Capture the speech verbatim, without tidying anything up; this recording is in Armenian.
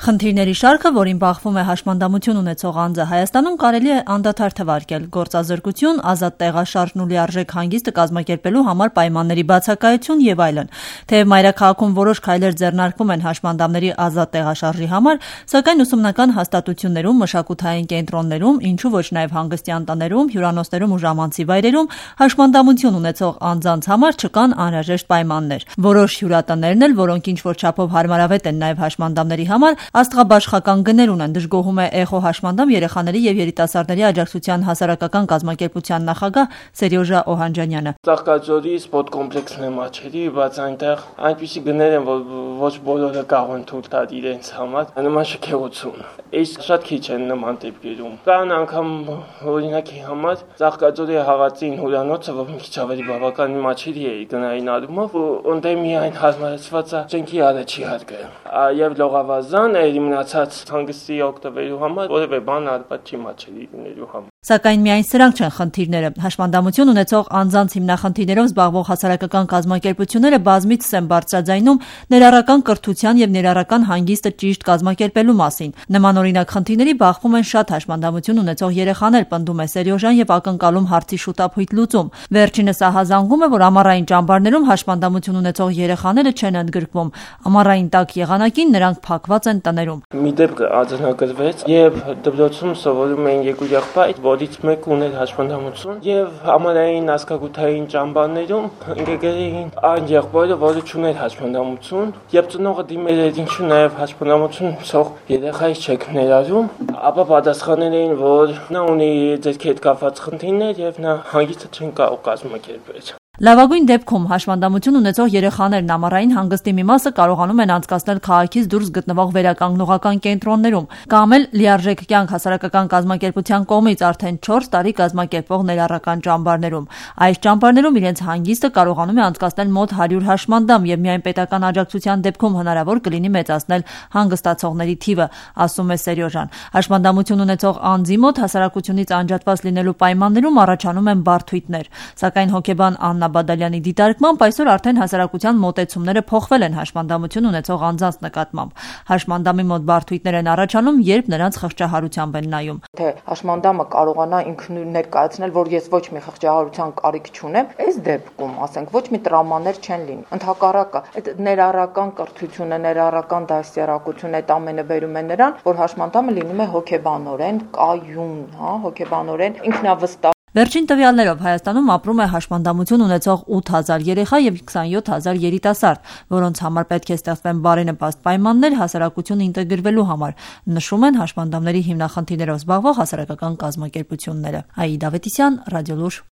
Խնդիրների շարքը, որին բախվում է հաշմանդամություն ունեցող անձը, Հայաստանում կարելի է անդադար թվարկել՝ գործազրկություն, ազատ տեղաշարժն ու լիարժեք հանգիստը կազմակերպելու համար պայմանների բացակայություն եւ այլն։ Թեև մայրաքաղաքում որոշ քայլեր ձեռնարկվում են հաշմանդամների ազատ տեղաշարժի համար, սակայն ուսումնական հաստատություններում, մշակութային կենտրոններում, ինչու ոչ նաեւ հանգստյան տներում, հյուրանոցներում ու ժամանցի վայրերում հաշմանդամություն ունեցող անձանց համար չկան անհրաժեշտ պայմաններ։ Որոշ հյուրատներն էլ, որոնք ինչ-որ չափով հարմարավետ են նաեւ հաշմանդամների համար, աստղաբաշխական գներ ունեն, դժգոհում է Էխո հաշմանդամ երեխաների եւ երիտասարդների աջակցության հասարակական կազմակերպության նախագահ Սերյոժա Օհանջանյանը։ Ծաղկաձորի սպորտ կոմպլեքսն է Մաչելի, բայց այնտեղ այնպիսի գներ են, որ ոչ բոլորը կարող են թույլ տալ իրենց համար, նման շքեղություն։ Այս շատ քիչ են նման դեպքերում։ Կան անգամ օրինակի համար Ծաղկաձորի հաղացին հյուրանոցը, որ մի քիչ ավելի բավական Մաչելի է գնային առումով, ունդե միայն հարմարեցված է շենքի առաջի հարկը։ Եվ լողավազան է մնացած հանգստի օգտվելու համար, որևէ բան արված չի Մաչելի լինելու համար։ Սակայն միայն սրանք չեն խնդիրները։ Հաշմանդամություն ունեցող անձանց հիմնախնդիրներով զբաղվող հասարակական կազմակերպությունները բազմիցս են բարձրաձայնում ներառական կրթության եւ ներառական հանգիստը ճիշտ կազմակերպելու մասին։ Նմանօրինակ խնդիրների բախվում են շատ հաշմանդամություն ունեցող երեխաներ, պնդում է Սերյոժան եւ ակնկալում հարցի շուտափույթ լուծում։ Վերջինս ահազանգում է, որ ամառային ճամբարներում հաշմանդամություն ունեցող երեխաները չեն ընդգրկվում։ Ամառային տաք եղանակին նրանք փակված են տներում։ Մի դեպք արձանագրվեց, եւ դպրոցում սովորում էին երկու եղբայր, որից մեկը ուներ հաշմանդամություն, եւ ամառային ազգագութային ճամբարներում ընկերել էին այն եղբայրը, որը չուներ հաշմանդամություն, եւ ծնողը դիմել էր ինչու նաեւ հաշմանդամություն ունեցող երեխայի չեք ներառում, ապա պատասխանել էին, որ նա ունի ձերքի հետ կապված խնդիրներ եւ նա հանգիստը չեն կարող կազմակերպել։ Լավագույն դեպքում հաշմանդամություն ունեցող երեխաներն ամառային հանգստի մի մասը կարողանում են անցկացնել քաղաքից դուրս գտնվող վերականգնողական կենտրոններում կամ էլ լիարժեք կյանք հասարակական կազմակերպության կողմից արդեն չորս տարի կազմակերպվող ներառական ճամբարներում։ Այս ճամբարներում իրենց հանգիստը կարողանում է անցկացնել մոտ հարյուր հաշմանդամ եւ միայն պետական աջակցության դեպքում հնարավոր կլինի մեծացնել հանգստացողների թիվը, ասում է Սերյոժան։ Հաշմանդամություն ունեցող անձի մոտ հասարակությունից անջատված լինելու պայմաններում առաջանում են բարդույթներ, սակայն հոգեբան Աննա Բադալյանի դիտարկմամբ այսօր արդեն հասարակության մոտեցումները փոխվել են հաշմանդամություն ունեցող անձանց նկատմամբ։ Հաշմանդամի մոտ բարդույթներ են առաջանում, երբ նրանց խղճահարությամբ են նայում։ Թե հաշմանդամը կարողանա ինքնուրույն ներկայացնել, որ ես ոչ մի խղճահարության կարիք չունեմ, այս դեպքում, ասենք, ոչ մի տրավմաներ չեն լինի։ Ընդհակառակը, այդ ներառական կրթությունը, ներառական դաստիարակությունը այդ ամենը բերում է նրան, որ հաշմանդամը լինում է հոգեբանորեն կայուն, հա, հոգեբանորեն ինքնավստահ։ Վերջին տվյալներով Հայաստանում ապրում է հաշմանդամություն ունեցող ութ հազար երեխա եւ քսանյոթ հազար երիտասարդ, որոնց համար պետք է ստեղծվեն բարենպաստ պայմաններ հասարակություն ինտեգրվելու համար, նշում են հաշմանդամների հիմնախնդիրներով զբաղվող հասարակական կազմակերպությունները։ Աիդա Ավետիսյան, Ռադիոլուր։